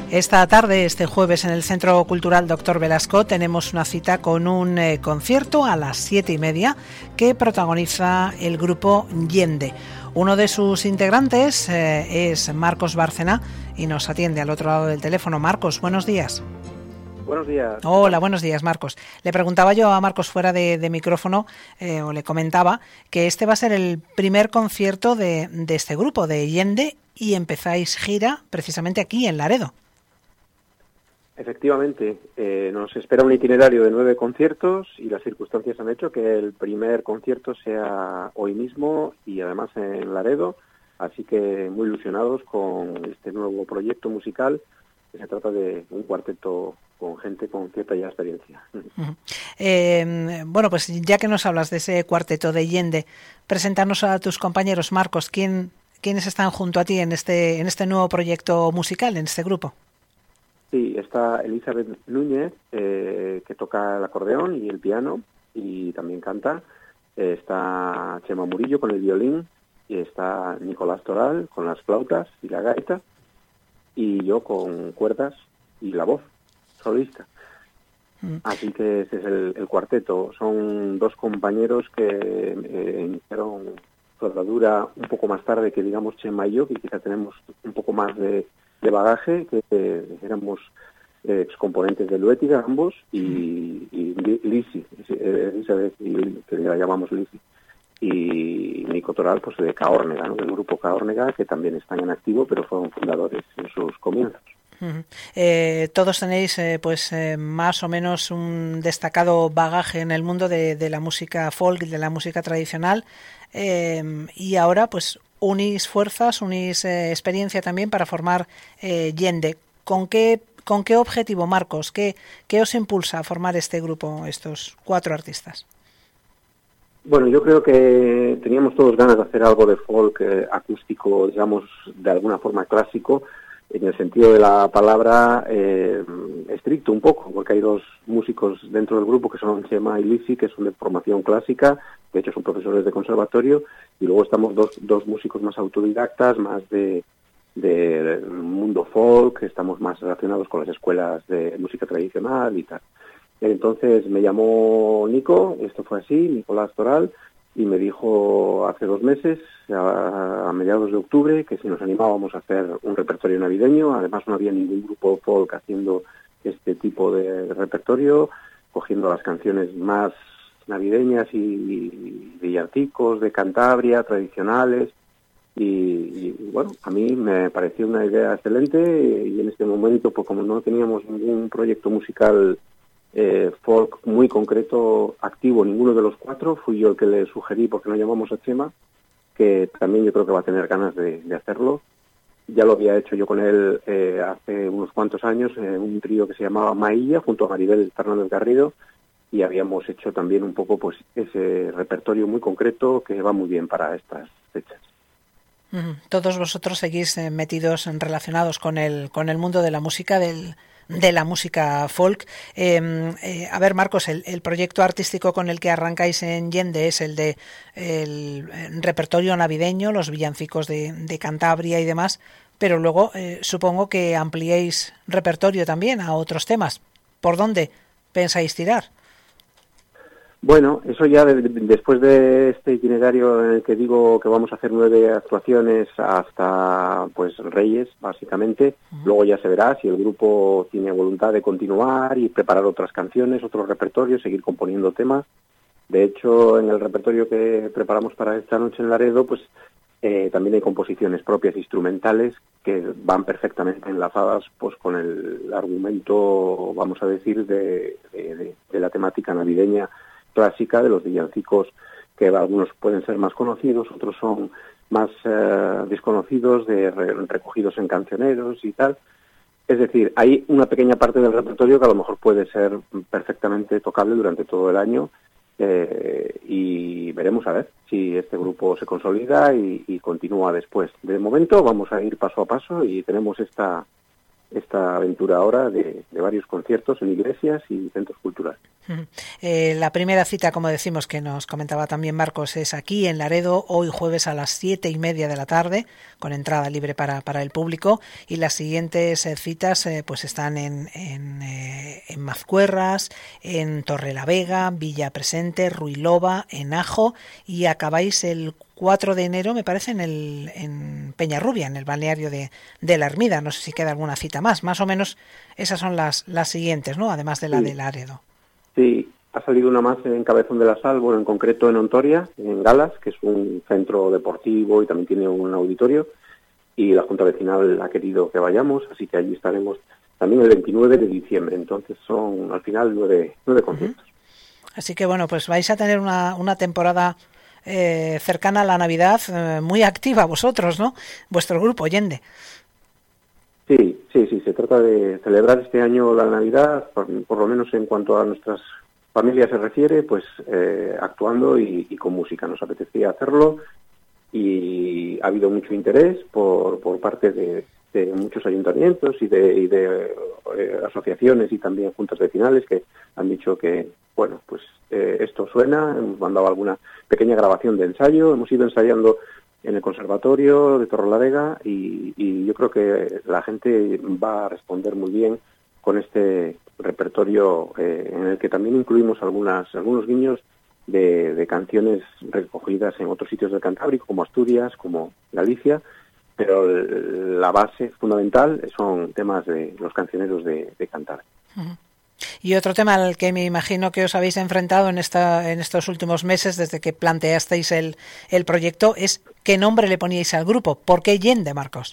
Esta tarde, este jueves, en el Centro Cultural Dr. Velasco, tenemos una cita con un concierto a las 7:30 que protagoniza el grupo Yende. Uno de sus integrantes es Marcos Bárcena y nos atiende al otro lado del teléfono. Marcos, buenos días. Buenos días. Hola, buenos días, Marcos. Le preguntaba yo a Marcos fuera de micrófono, o le comentaba, que este va a ser el primer concierto de este grupo, de Yende, y empezáis gira precisamente aquí en Laredo. Efectivamente, nos espera un itinerario de 9 conciertos y las circunstancias han hecho que el primer concierto sea hoy mismo y además en Laredo, así que muy ilusionados con este nuevo proyecto musical, que se trata de un cuarteto con gente con cierta ya experiencia. Bueno, pues ya que nos hablas de ese cuarteto de Yende, preséntanos a tus compañeros. Marcos, ¿quiénes están junto a ti en este nuevo proyecto musical, en este grupo? Sí, está Elizabeth Núñez, que toca el acordeón y el piano, y también canta. Está Chema Murillo con el violín, y está Nicolás Toral con las flautas y la gaita, y yo con cuerdas y la voz, solista. Así que ese es el cuarteto. Son dos compañeros que iniciaron su andadura un poco más tarde que, digamos, Chema y yo, que quizá tenemos un poco más de bagaje, que éramos excomponentes de Luétiga ambos, y Lisi, Elizabeth, que la llamamos Lisi, y Nico Toral, pues de Caórnega, ¿no? Del grupo Caórnega, que también están en activo, pero fueron fundadores en sus comienzos. Todos tenéis más o menos un destacado bagaje en el mundo de la música folk, de la música tradicional, y ahora pues unís fuerzas, unís experiencia también para formar Yende. ¿Con qué objetivo, Marcos? ¿Qué os impulsa a formar este grupo, estos 4 artistas? Bueno, yo creo que teníamos todos ganas de hacer algo de folk acústico, digamos, de alguna forma clásico, en el sentido de la palabra estricto un poco, porque hay 2 músicos dentro del grupo que son Chema y Lisi, que son de formación clásica, de hecho son profesores de conservatorio, y luego estamos dos músicos más autodidactas, más de mundo folk, estamos más relacionados con las escuelas de música tradicional y tal. Entonces me llamó Nico, esto fue así, Nicolás Toral, y me dijo hace 2 meses, a mediados de octubre, que si nos animábamos a hacer un repertorio navideño. Además no había ningún grupo folk haciendo este tipo de repertorio, cogiendo las canciones más navideñas y villancicos de Cantabria, tradicionales, y bueno, a mí me pareció una idea excelente, y en este momento, pues como no teníamos ningún proyecto musical folk muy concreto activo, ninguno de los 4, fui yo el que le sugerí, porque no llamamos a Chema, que también yo creo que va a tener ganas de hacerlo. Ya lo había hecho yo con él hace unos cuantos años, un trío que se llamaba Mailla, junto a Maribel Fernández Garrido, y habíamos hecho también un poco pues ese repertorio muy concreto que va muy bien para estas fechas. Todos vosotros seguís metidos, relacionados con el mundo de la música, de la música folk. A ver, Marcos, el proyecto artístico con el que arrancáis en Yende es el de el repertorio navideño, los villancicos de Cantabria y demás, pero luego supongo que ampliéis repertorio también a otros temas. ¿Por dónde pensáis tirar? Bueno, eso ya después de este itinerario en el que digo que vamos a hacer 9 actuaciones hasta pues Reyes, básicamente. Luego ya se verá si el grupo tiene voluntad de continuar y preparar otras canciones, otros repertorios, seguir componiendo temas. De hecho, en el repertorio que preparamos para esta noche en Laredo, pues también hay composiciones propias instrumentales que van perfectamente enlazadas pues con el argumento, vamos a decir, de la temática navideña clásica, de los villancicos, que algunos pueden ser más conocidos, otros son más desconocidos, recogidos en cancioneros y tal. Es decir, hay una pequeña parte del repertorio que a lo mejor puede ser perfectamente tocable durante todo el año, y veremos a ver si este grupo se consolida y continúa después. De momento vamos a ir paso a paso y tenemos esta esta aventura ahora de varios conciertos en iglesias y centros culturales. La primera cita, como decimos, que nos comentaba también Marcos, es aquí en Laredo, hoy jueves a las 7:30 de la tarde, con entrada libre para el público, y las siguientes citas pues están en Mazcuerras, en Torrelavega, Villa Presente, Ruilova, en Ajo, y acabáis el 4 de enero, me parece, en Peñarrubia, en el balneario de la Ermida. No sé si queda alguna cita más o menos esas son las siguientes, ¿no? Además de la de Laredo. Sí, ha salido una más en Cabezón de la Sal, bueno, en concreto en Ontoria, en Galas, que es un centro deportivo y también tiene un auditorio, y la Junta Vecinal ha querido que vayamos, así que allí estaremos también el 29 de diciembre, entonces son al final 9 conciertos. Así que bueno, pues vais a tener una temporada cercana a la Navidad muy activa vosotros, ¿no? Vuestro grupo, Yende. Sí, se trata de celebrar este año la Navidad, por lo menos en cuanto a nuestras familias se refiere, pues actuando y con música. Nos apetecía hacerlo y ha habido mucho interés por parte de muchos ayuntamientos y de asociaciones y también juntas vecinales que han dicho que, bueno, pues esto suena. Hemos mandado alguna pequeña grabación de ensayo, hemos ido ensayando en el Conservatorio de Torrelavega y yo creo que la gente va a responder muy bien con este repertorio en el que también incluimos algunos guiños de canciones recogidas en otros sitios del Cantábrico, como Asturias, como Galicia, pero la base fundamental son temas de los cancioneros de Cantabria. Uh-huh. Y otro tema al que me imagino que os habéis enfrentado en estos últimos meses, desde que planteasteis el proyecto, es qué nombre le poníais al grupo. ¿Por qué Yende, Marcos?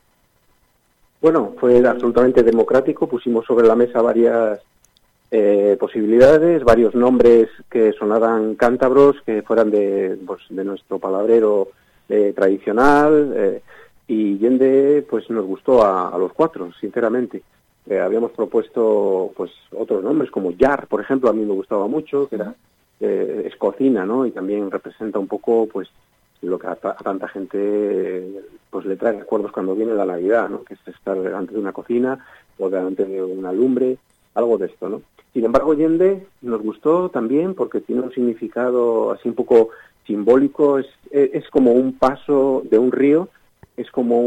Bueno, fue absolutamente democrático. Pusimos sobre la mesa varias posibilidades, varios nombres que sonaran cántabros, que fueran de nuestro palabrero tradicional. Y Yende pues nos gustó a los cuatro, sinceramente. Habíamos propuesto pues otros nombres como Yar, por ejemplo, a mí me gustaba mucho, que era es cocina, ¿no? Y también representa un poco pues lo que a tanta gente pues le trae recuerdos cuando viene la Navidad, ¿no? Que es estar delante de una cocina o delante de una lumbre, algo de esto, ¿no? Sin embargo, Yende nos gustó también porque tiene un significado así un poco simbólico, es como un paso de un río, es como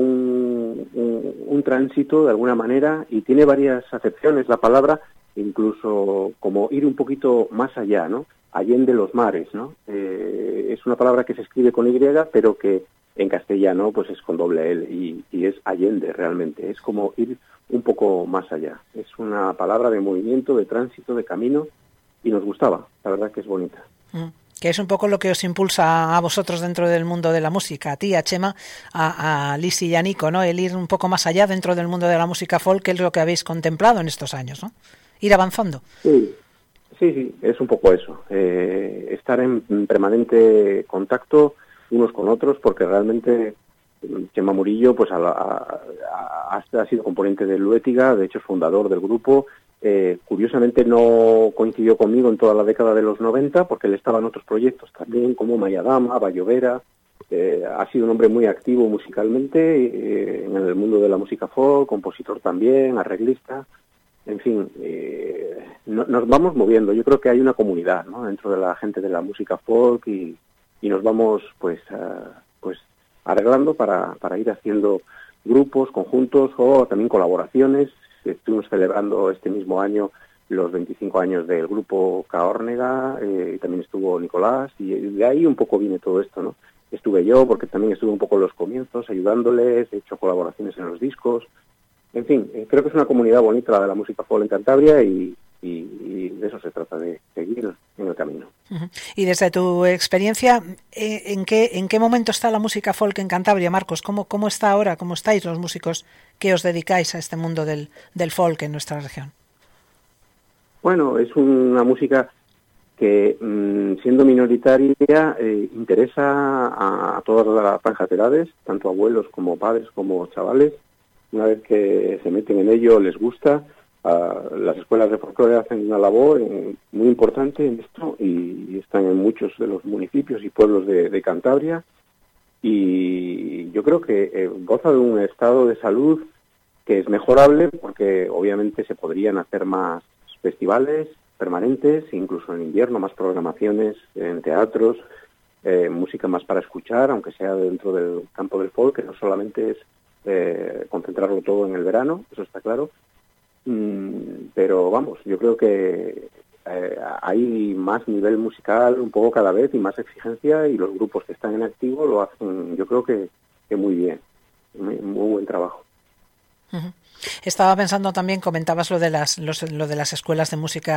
un tránsito de alguna manera y tiene varias acepciones la palabra, incluso como ir un poquito más allá, ¿no? Allende los mares, ¿no? Es una palabra que se escribe con Y, pero que en castellano pues es con doble L y es allende realmente, es como ir un poco más allá. Es una palabra de movimiento, de tránsito, de camino y nos gustaba, la verdad que es bonita. Que es un poco lo que os impulsa a vosotros dentro del mundo de la música, a ti, a Chema, a Lisi y a Nico, ¿no? El ir un poco más allá dentro del mundo de la música folk, que es lo que habéis contemplado en estos años, ¿no? Ir avanzando. Sí, es un poco eso. Estar en permanente contacto unos con otros, porque realmente Chema Murillo pues ha sido componente de Luétiga, de hecho es fundador del grupo. Curiosamente no coincidió conmigo en toda la década de los 90 porque él estaba en otros proyectos también como Mayadama, Bayovera. Ha sido un hombre muy activo musicalmente en el mundo de la música folk, compositor también, arreglista, en fin, nos vamos moviendo. Yo creo que hay una comunidad, ¿no? Dentro de la gente de la música folk y nos vamos pues arreglando para ir haciendo grupos, conjuntos o también colaboraciones. Estuvimos celebrando este mismo año los 25 años del grupo Caórnega, y también estuvo Nicolás, y de ahí un poco viene todo esto, ¿no? Estuve yo, porque también estuve un poco en los comienzos, ayudándoles, he hecho colaboraciones en los discos. En fin, creo que es una comunidad bonita la de la música folk en Cantabria y de eso se trata, de seguir en el camino. Y desde tu experiencia, ¿en qué momento está la música folk en Cantabria, Marcos? ¿Cómo está ahora? ¿Cómo estáis los músicos que os dedicáis a este mundo del folk en nuestra región? Bueno, es una música que, siendo minoritaria, interesa a todas las franjas de edades, tanto abuelos como padres como chavales. Una vez que se meten en ello, les gusta. Las escuelas de folclore hacen una labor muy importante en esto y están en muchos de los municipios y pueblos de Cantabria, y yo creo que goza de un estado de salud que es mejorable porque obviamente se podrían hacer más festivales permanentes, incluso en invierno, más programaciones en teatros, música más para escuchar, aunque sea dentro del campo del folk, que no solamente es concentrarlo todo en el verano, eso está claro. Pero vamos, yo creo que hay más nivel musical un poco cada vez y más exigencia, y los grupos que están en activo lo hacen, yo creo que muy bien, muy buen trabajo. Uh-huh. Estaba pensando también, comentabas lo de las escuelas de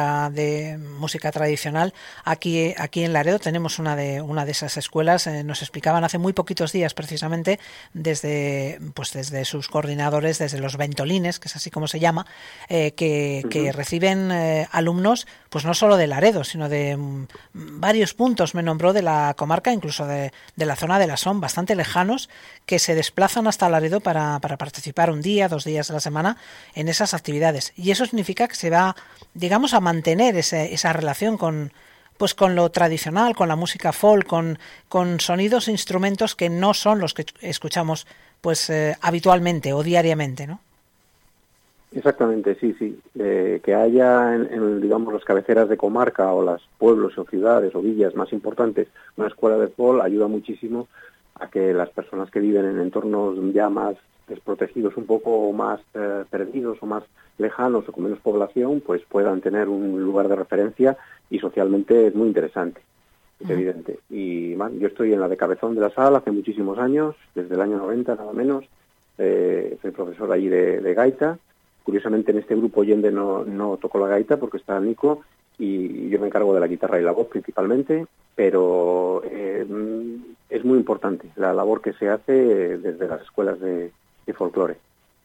música tradicional. Aquí en Laredo tenemos una de esas escuelas. Nos explicaban hace muy poquitos días, precisamente, desde sus coordinadores, desde los ventolines, que es así como se llama, que reciben alumnos, pues no solo de Laredo, sino de varios puntos, me nombró, de la comarca, incluso de la zona de la Son, bastante lejanos, que se desplazan hasta Laredo para participar un día, 2 días a la semana en esas actividades. Y eso significa que se va, digamos, a mantener esa relación con lo tradicional, con la música folk, con sonidos e instrumentos que no son los que escuchamos habitualmente o diariamente, ¿no? Exactamente, sí. Que haya digamos, las cabeceras de comarca o los pueblos o ciudades o villas más importantes una escuela de folk ayuda muchísimo a que las personas que viven en entornos ya más desprotegidos, un poco más perdidos o más lejanos o con menos población, pues puedan tener un lugar de referencia, y socialmente es muy interesante, es evidente. Y yo estoy en la de Cabezón de la Sal hace muchísimos años, desde el año 90 nada menos, soy profesor allí de gaita. Curiosamente en este grupo Yende no toco la gaita porque está Nico y yo me encargo de la guitarra y la voz principalmente, pero es muy importante la labor que se hace desde las escuelas de folclore.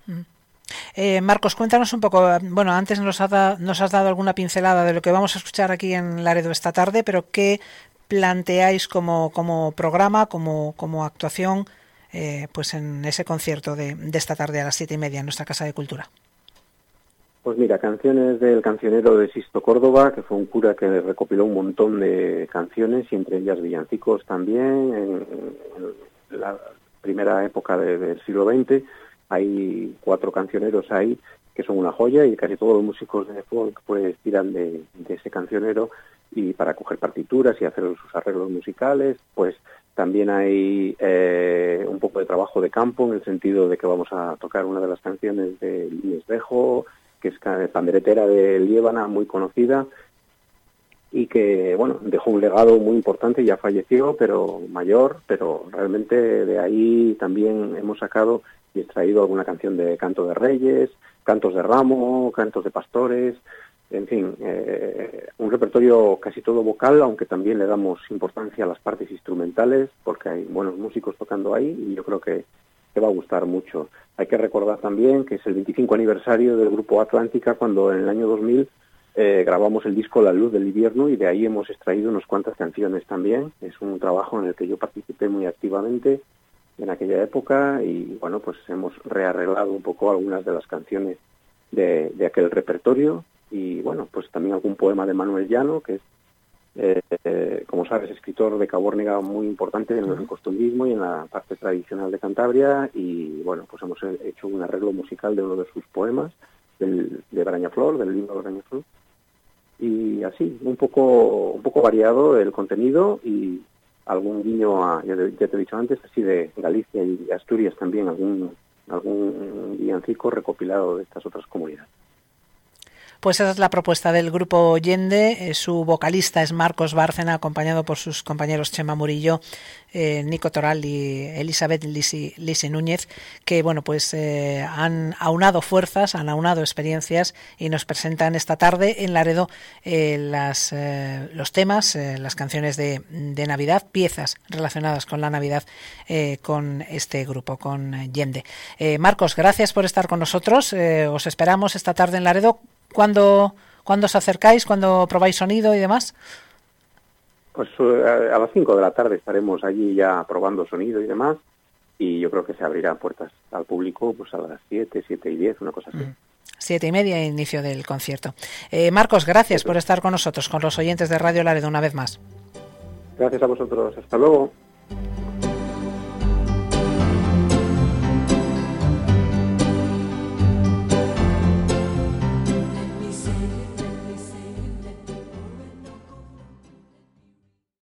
Marcos, cuéntanos un poco, bueno, antes nos has dado alguna pincelada de lo que vamos a escuchar aquí en Laredo esta tarde, pero ¿qué planteáis como programa, como actuación, pues en ese concierto de esta tarde a las 7:30 en nuestra Casa de Cultura? Pues mira, canciones del cancionero de Sisto Córdoba, que fue un cura que recopiló un montón de canciones, y entre ellas villancicos también, en la primera época del siglo XX. Hay 4 cancioneros ahí que son una joya, y casi todos los músicos de folk pues tiran de ese cancionero, y para coger partituras y hacer sus arreglos musicales. Pues también hay un poco de trabajo de campo, en el sentido de que vamos a tocar una de las canciones de Luis Dejo, que es panderetera de Liébana, muy conocida, y que, bueno, dejó un legado muy importante, ya falleció, pero mayor, pero realmente de ahí también hemos sacado y extraído alguna canción de canto de reyes, cantos de ramo, cantos de pastores, en fin, un repertorio casi todo vocal, aunque también le damos importancia a las partes instrumentales, porque hay buenos músicos tocando ahí, y yo creo que te va a gustar mucho. Hay que recordar también que es el 25 aniversario del Grupo Atlántica, cuando en el año 2000 grabamos el disco La Luz del Invierno, y de ahí hemos extraído unas cuantas canciones también. Es un trabajo en el que yo participé muy activamente en aquella época, y bueno, pues hemos rearreglado un poco algunas de las canciones de aquel repertorio, y bueno, pues también algún poema de Manuel Llano, que es como sabes, escritor de Cabórnega muy importante en el costumbrismo y en la parte tradicional de Cantabria, y bueno, pues hemos hecho un arreglo musical de uno de sus poemas, de Brañaflor, del libro de Brañaflor, y así, un poco variado el contenido, y algún guiño ya te he dicho antes, así de Galicia y Asturias también, algún villancico recopilado de estas otras comunidades. Pues esa es la propuesta del grupo Yende. Su vocalista es Marcos Bárcena, acompañado por sus compañeros Chema Murillo, Nico Toral y Elizabeth Lisi Núñez, que bueno, pues han aunado fuerzas, han aunado experiencias, y nos presentan esta tarde en Laredo los temas, las canciones de Navidad, piezas relacionadas con la Navidad, con este grupo, con Yende. Marcos, gracias por estar con nosotros. Os esperamos esta tarde en Laredo. ¿Cuándo os acercáis? ¿Cuándo probáis sonido y demás? Pues a las 5 de la tarde estaremos allí ya probando sonido y demás, y yo creo que se abrirán puertas al público pues a las 7:10, una cosa así. 7:30, inicio del concierto. Marcos, gracias por estar con nosotros, con los oyentes de Radio Laredo una vez más. Gracias a vosotros. Hasta luego.